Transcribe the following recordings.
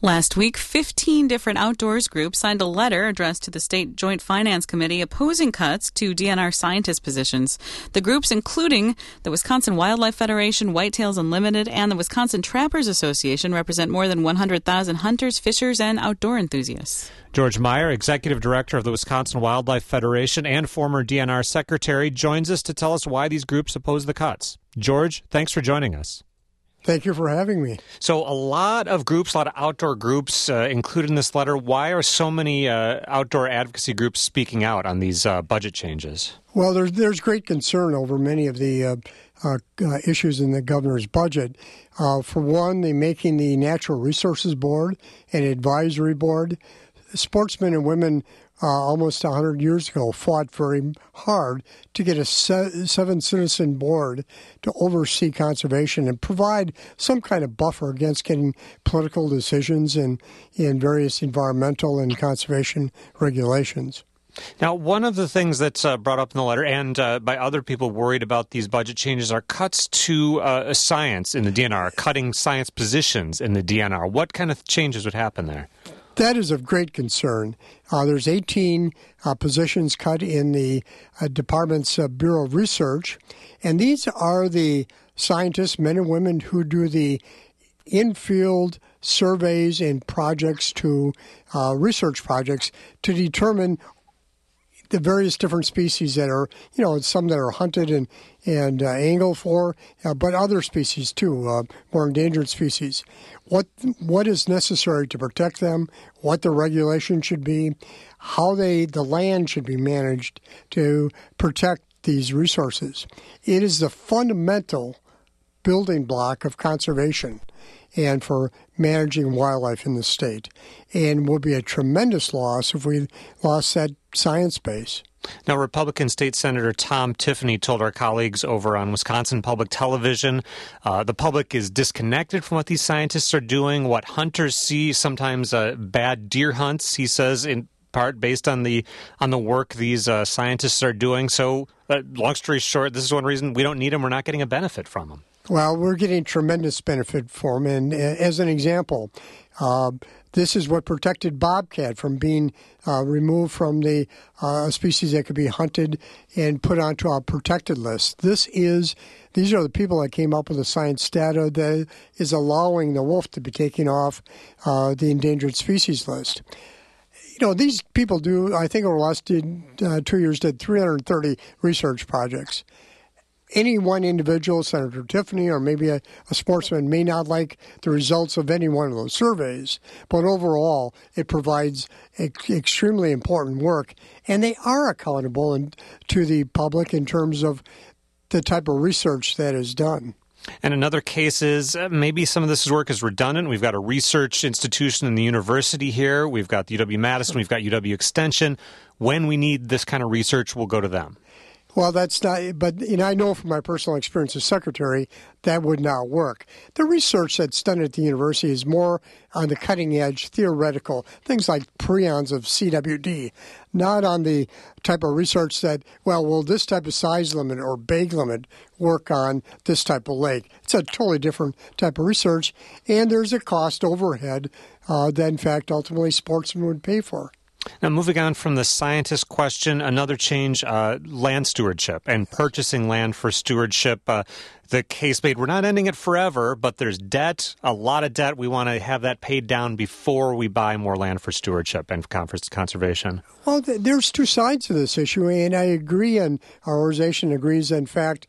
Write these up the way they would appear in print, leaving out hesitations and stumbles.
Last week, 15 different outdoors groups signed a letter addressed to the State Joint Finance Committee opposing cuts to DNR scientist positions. The groups, including the Wisconsin Wildlife Federation, Whitetails Unlimited, and the Wisconsin Trappers Association, represent more than 100,000 hunters, fishers, and outdoor enthusiasts. George Meyer, Executive Director of the Wisconsin Wildlife Federation and former DNR Secretary, joins us to tell us why these groups oppose the cuts. George, thanks for joining us. Thank you for having me. So a lot of groups, a lot of outdoor groups included in this letter. Why are so many outdoor advocacy groups speaking out on these budget changes? Well, there's great concern over many of the issues in the governor's budget. For one, the making the Natural Resources Board an advisory board. Sportsmen and women almost 100 years ago fought very hard to get a seven-citizen board to oversee conservation and provide some kind of buffer against getting political decisions in various environmental and conservation regulations. Now, one of the things that's brought up in the letter and by other people worried about these budget changes are cuts to science in the DNR, cutting science positions in the DNR. What kind of changes would happen there? That is of great concern. There's 18 positions cut in the department's Bureau of Research, and these are the scientists, men and women, who do the in-field surveys and projects to research projects to determine the various different species that are, some that are hunted and angled for, but other species too, more endangered species. What is necessary to protect them, what the regulation should be, how the land should be managed to protect these resources. It is the fundamental building block of conservation and for managing wildlife in the state, and would be a tremendous loss if we lost that science base. Now, Republican State Senator Tom Tiffany told our colleagues over on Wisconsin Public Television the public is disconnected from what these scientists are doing, what hunters see, sometimes bad deer hunts, he says, in part based on the work these scientists are doing. So, long story short, this is one reason we don't need them. We're not getting a benefit from them. Well, we're getting tremendous benefit from them. And as an example, this is what protected bobcat from being removed from the species that could be hunted and put onto a protected list. These are the people that came up with the science data that is allowing the wolf to be taken off the endangered species list. These people I think over the last 2 years, did 330 research projects. Any one individual, Senator Tiffany, or maybe a sportsman, may not like the results of any one of those surveys, but overall, it provides extremely important work, and they are accountable to the public in terms of the type of research that is done. And in other cases, maybe some of this work is redundant. We've got a research institution in the university here. We've got UW-Madison. We've got UW Extension. When we need this kind of research, we'll go to them. Well, that's not, but I know from my personal experience as secretary, that would not work. The research that's done at the university is more on the cutting edge, theoretical, things like prions of CWD, not on the type of research that, will this type of size limit or bag limit work on this type of lake? It's a totally different type of research, and there's a cost overhead that, in fact, ultimately sportsmen would pay for. Now, moving on from the scientist question, another change, land stewardship and purchasing land for stewardship. The case made, we're not ending it forever, but there's debt, a lot of debt. We want to have that paid down before we buy more land for stewardship and conservation. Well, there's two sides to this issue, and I agree, and our organization agrees, in fact,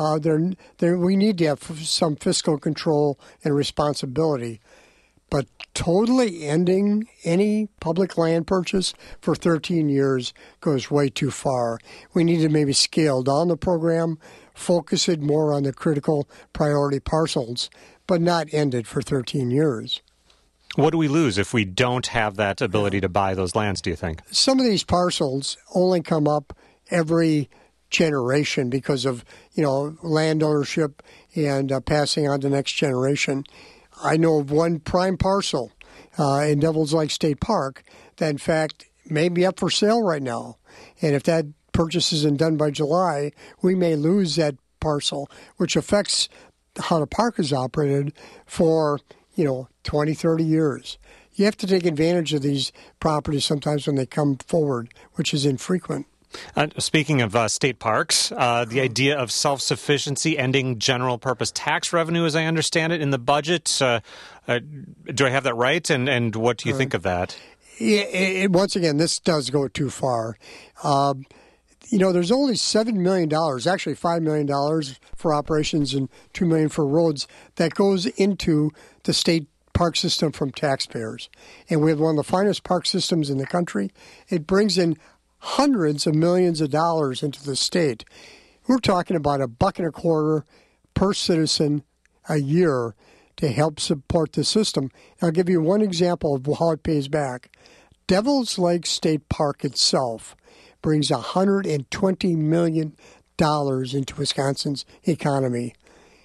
we need to have some fiscal control and responsibility. But totally ending any public land purchase for 13 years goes way too far. We need to maybe scale down the program, focus it more on the critical priority parcels, but not end it for 13 years. What do we lose if we don't have that ability to buy those lands, do you think? Some of these parcels only come up every generation because of, land ownership and passing on to the next generation. I know of one prime parcel in Devil's Lake State Park that, in fact, may be up for sale right now. And if that purchase isn't done by July, we may lose that parcel, which affects how the park is operated for, 20, 30 years. you have to take advantage of these properties sometimes when they come forward, which is infrequent. Speaking of state parks, the idea of self-sufficiency, ending general-purpose tax revenue, as I understand it, in the budget. Do I have that right? And what do you think of that? Once again, this does go too far. There's only $7 million, actually $5 million for operations and $2 million for roads that goes into the state park system from taxpayers. And we have one of the finest park systems in the country. It brings in hundreds of millions of dollars into the state. We're talking about $1.25 per citizen a year to help support the system. I'll give you one example of how it pays back. Devil's Lake State Park itself brings $120 million into Wisconsin's economy.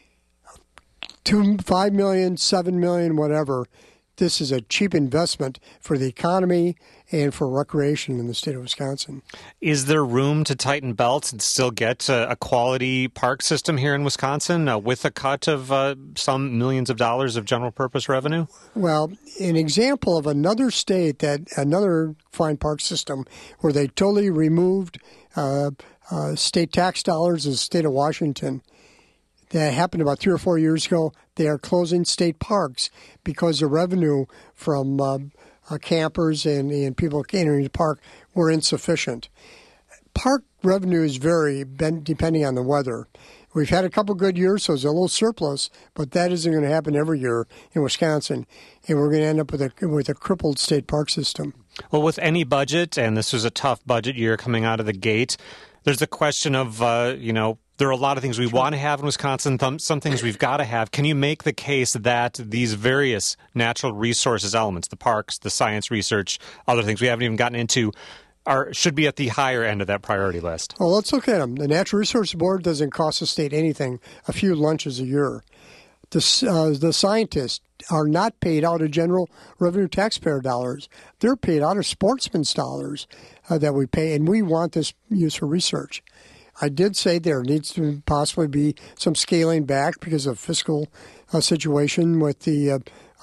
5 million, 7 million, whatever. This is a cheap investment for the economy and for recreation in the state of Wisconsin. Is there room to tighten belts and still get a quality park system here in Wisconsin with a cut of some millions of dollars of general purpose revenue? Well, an example of another state another fine park system where they totally removed state tax dollars is the state of Washington. That happened about 3 or 4 years ago. They are closing state parks because the revenue from campers and people entering the park were insufficient. Park revenues vary depending on the weather. We've had a couple good years, so there's a little surplus, but that isn't going to happen every year in Wisconsin, and we're going to end up with a crippled state park system. Well, with any budget, and this was a tough budget year coming out of the gate, there's the question of, there are a lot of things we want to have in Wisconsin, some things we've got to have. Can you make the case that these various natural resources elements, the parks, the science research, other things we haven't even gotten into, should be at the higher end of that priority list? Well, let's look at them. The Natural Resources Board doesn't cost the state anything, a few lunches a year. The scientists are not paid out of general revenue taxpayer dollars. They're paid out of sportsmen's dollars that we pay, and we want this used for research. I did say there needs to possibly be some scaling back because of fiscal situation with the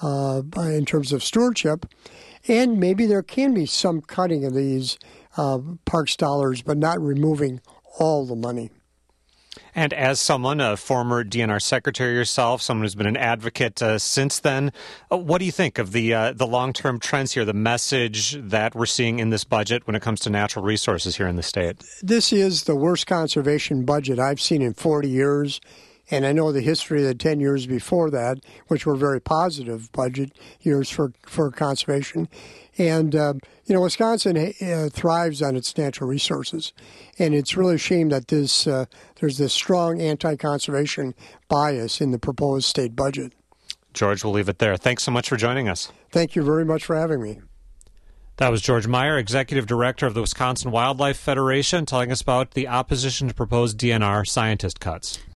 in terms of stewardship, and maybe there can be some cutting of these parks dollars, but not removing all the money. And as someone, a former DNR secretary yourself, someone who's been an advocate since then, what do you think of the long-term trends here, the message that we're seeing in this budget when it comes to natural resources here in the state? This is the worst conservation budget I've seen in 40 years, and I know the history of the 10 years before that, which were very positive budget years for conservation. And, Wisconsin thrives on its natural resources. And it's really a shame that there's this strong anti-conservation bias in the proposed state budget. George, we'll leave it there. Thanks so much for joining us. Thank you very much for having me. That was George Meyer, Executive Director of the Wisconsin Wildlife Federation, telling us about the opposition to proposed DNR scientist cuts.